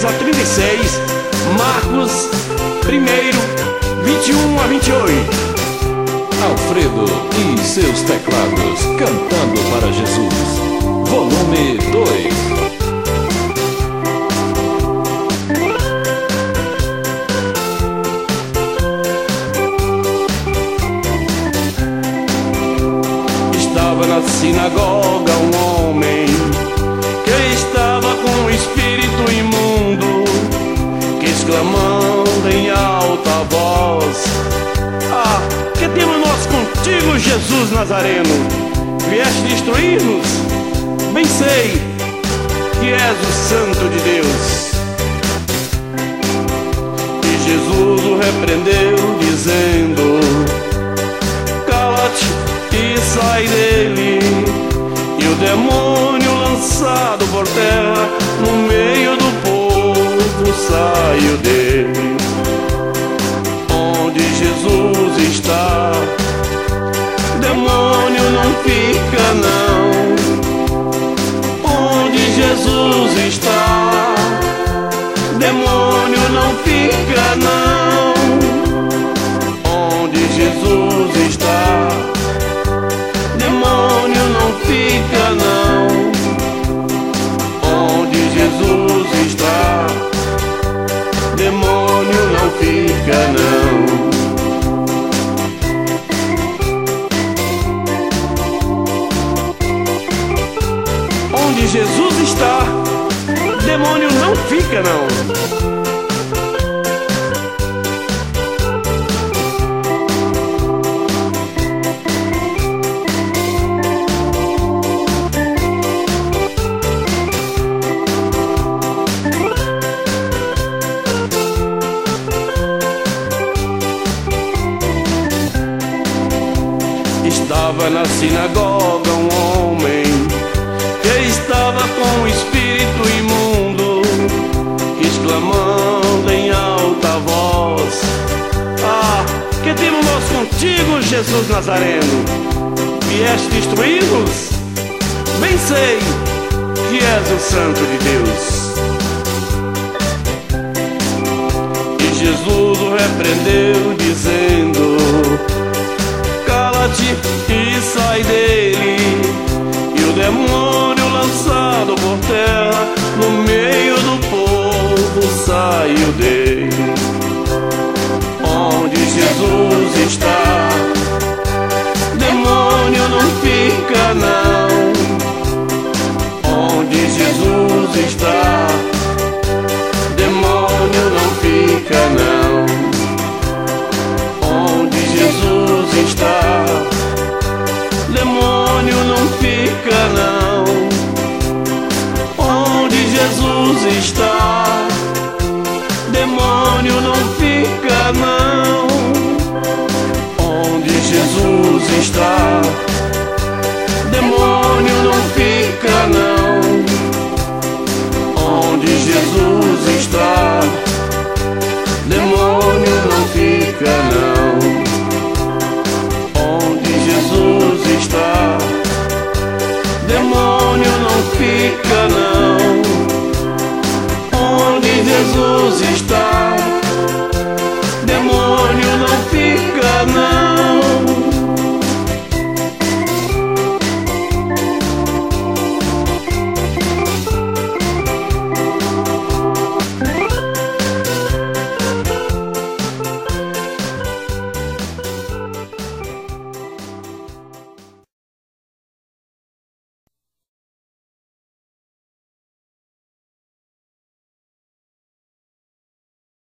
a 36, Marcos 1, 21 a 28. Alfredo e seus teclados cantando para Jesus, volume 2. Estava na sinagoga um homem que estava com um espírito imundo, que exclamando em alta voz: Ah, que temos nós contigo, Jesus Nazareno? Vieste destruir-nos? Bem sei que és o Santo de Deus. E Jesus o repreendeu, dizendo: Cala-te e sai dele. E o demônio, lançado por terra no meio do povo, saiu dele. Onde Jesus está, demônio não fica não. Onde Jesus está, demônio não fica não. Onde Jesus está, demônio não fica não. Onde Jesus está, demônio não fica não. Onde Jesus está, demônio não fica não. Estava na sinagoga um homem que estava com um espírito imundo, exclamando em alta voz: Ah, que temos nós contigo, Jesus Nazareno? Vieste destruí-los? Bem sei que és o Santo de Deus. E Jesus o repreendeu, dizendo: Cala-te e sai dele. E o demônio, lançado por terra no meio do povo, saiu dele. Onde Jesus está, demônio não fica não. Onde Jesus está, demônio não fica não. Onde Jesus está, demônio não fica não. Onde Jesus está, demônio não fica não. Onde Jesus está, demônio não fica não. Onde Jesus está,